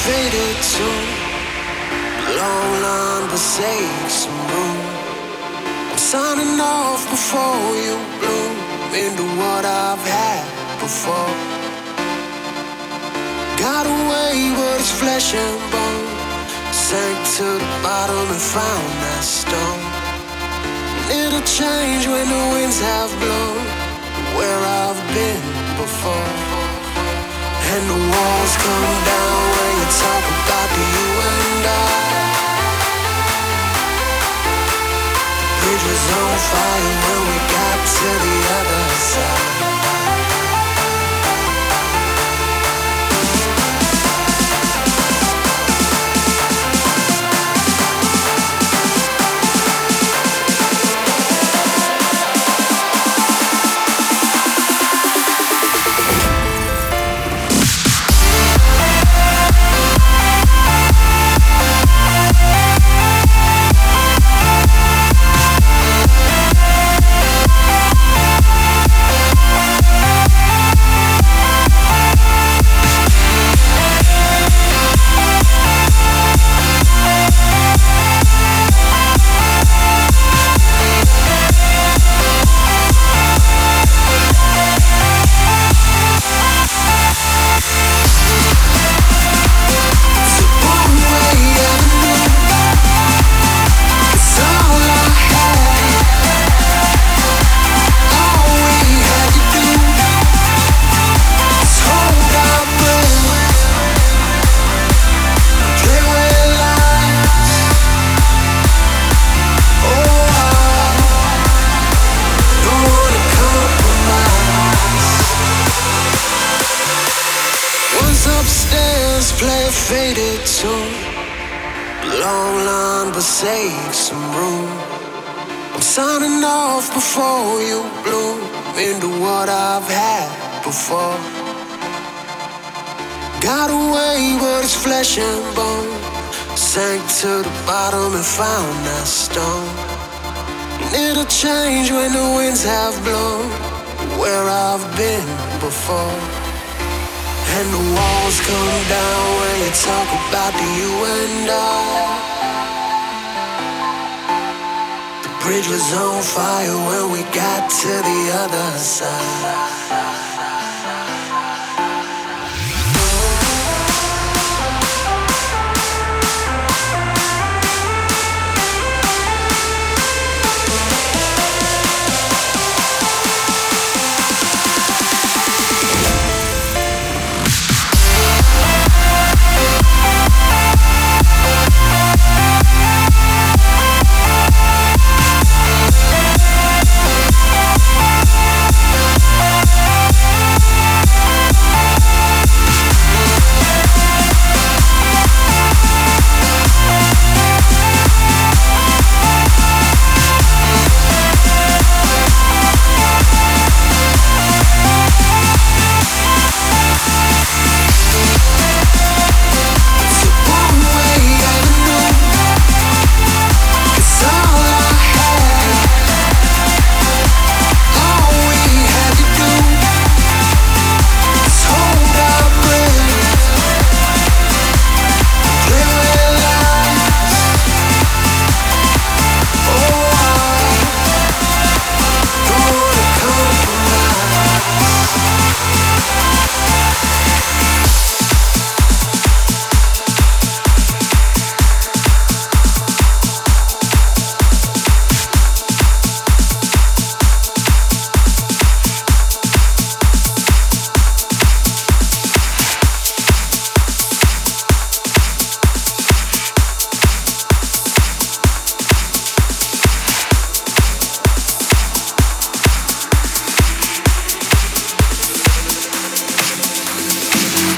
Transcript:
faded too. Long line, but save some room. I'm signing off before you bloom into what I've had before. Got away, but it's flesh and bone. Sank to the bottom and found that stone. It'll change when the winds have blown where I've been before. And the walls come down when you talk about the you and I. Bridge was on fire when we got to the other side. Upstairs, play a faded tune. Long line, but save some room. I'm signing off before you bloom into what I've had before. Got away, but it's flesh and bone. Sank to the bottom and found that stone. And it'll change when the winds have blown where I've been before. And the walls come down when you talk about the you and I. The bridge was on fire when we got to the other side.